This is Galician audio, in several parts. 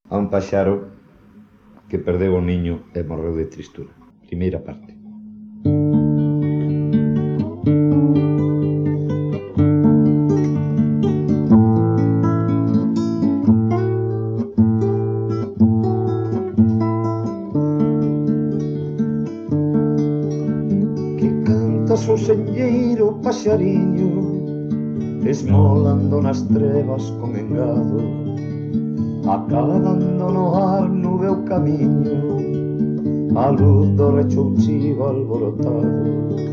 a un paxaro que perdeu o niño e morreu de tristura. Primeira parte. Que cantas o señeiro paxariño, esmolando nas trevas con engado, acalando no ar no meu camiño a luz do rechouchivo alborotado.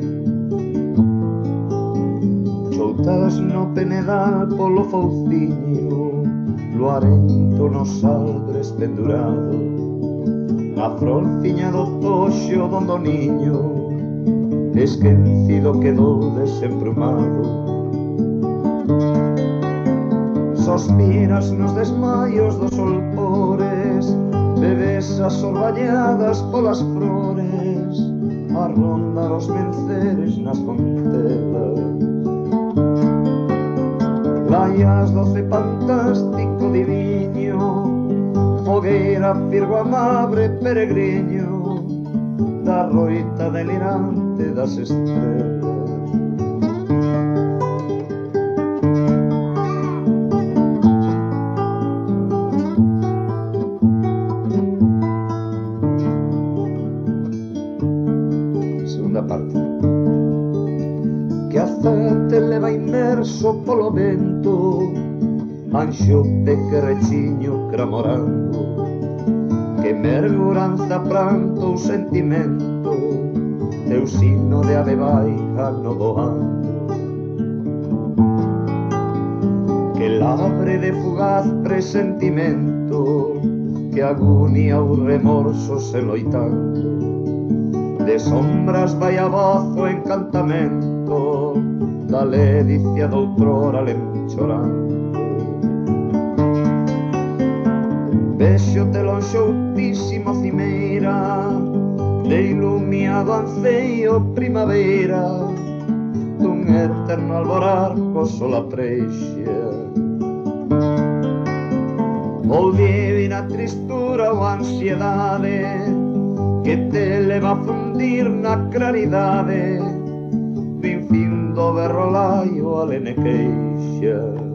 Choutas no penedal polo fouciño, luarento nos albres pendurado, a frolciña do toxo donde o niño esquecido quedou desembrumado. Sospiras nos desmaios dos solpores, bebes as orbañadas polas flores, a rondar os menceres nas fontelas. Laias doce fantástico diviño, fogueira firgo amabre peregriño da roita delirante das estrelas. Segunda parte. Que a te leva inmerso polo vento, anxote que rechiño cramorando, que merguranza pranto o sentimento, teu sino de ave baixa no doando, que labre de fugaz presentimento, que agonía o remorso se loitando, de sombras vai a voz o encantamento da ledicia doutrora lem chorando. Vexo-te lonxoutísimo cimeira de ilumiado anceio primavera dun eterno alborar co sol a prexia. Volvi na tristura ou ansiedade que te leva a fundir na claridade do infindo berrolaio alene queixa.